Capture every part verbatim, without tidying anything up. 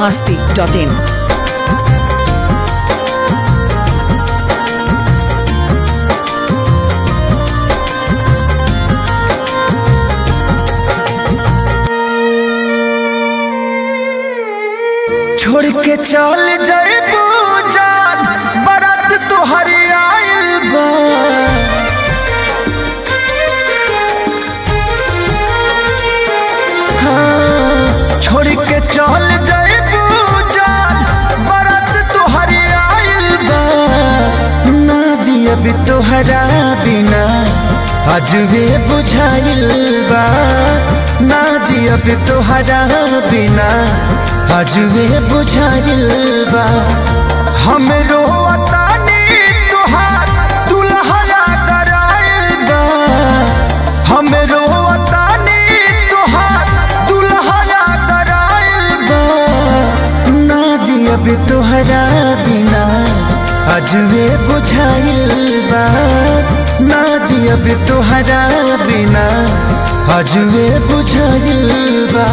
masti dot in. छोड़ के चल जाए जान बारात तोहरे आइल बा। हाँ, छोड़ के चल जाए जान बारात तोहरे आइल बा। ना जियब तोहरा बिना अजबे बुझाइल बा। ना जियब तोहरा बिना अजबे बुझाइल बा। हमरो वतानी तोहार दुल्हया कराइल बा। हमरो वतानी तोहार दुल्हया कराइल बा। ना जियब तोहरा बिना अजबे बुझाइल बा। ना जियब तोहरा बिना अजबे बुझाइल बा।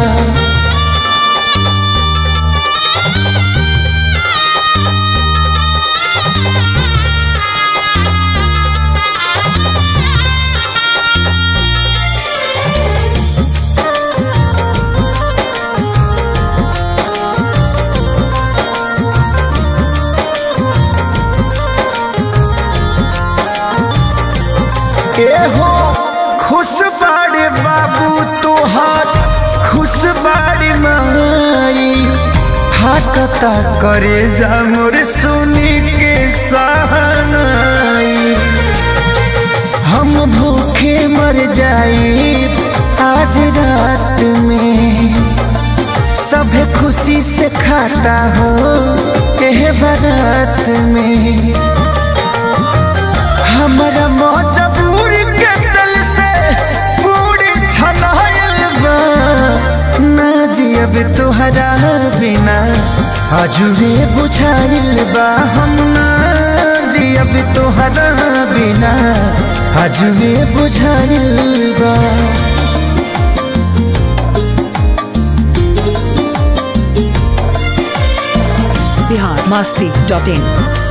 हो खुश बाड़े बाबू तोहार खुश बाड़ी माई। हाकता करे जा मोर सुनी के सहनाई। हम भूखे मर जाई आज रात में। सब खुशी से खाता हो एह बारात में। हमारा मजबूर के दिल से पूरी छनाइल बा। ना जियब तोहरा बिना अजबे बुझाइल बा। हम ना जियब तोहरा बिना अजबे बुझाइल बा। Bihar masti dot in.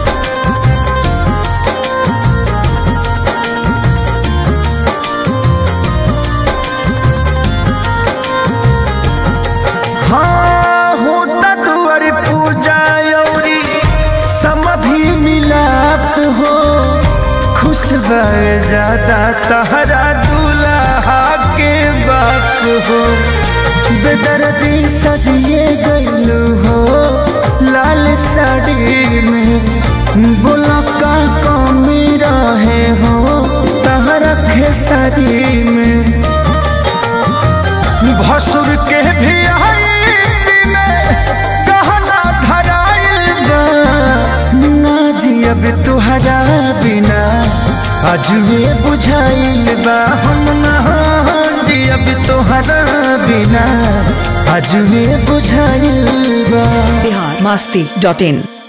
हाँ होता दुआर पूजा औरी समधि मिलाप हो। खुश बार ज्यादा तहरा दूल्हा के बाप हो। बेदर्दी सजिए गईलू हो लाल साड़ी में। बोला का कमी रहे हो तहरा खेसारी में। भसुर के भी जियब तोहरा बिना अजबे बुझाइल बा। हम ना जियब तोहरा बिना अजबे बुझाइल बा। Bihar masti dot in.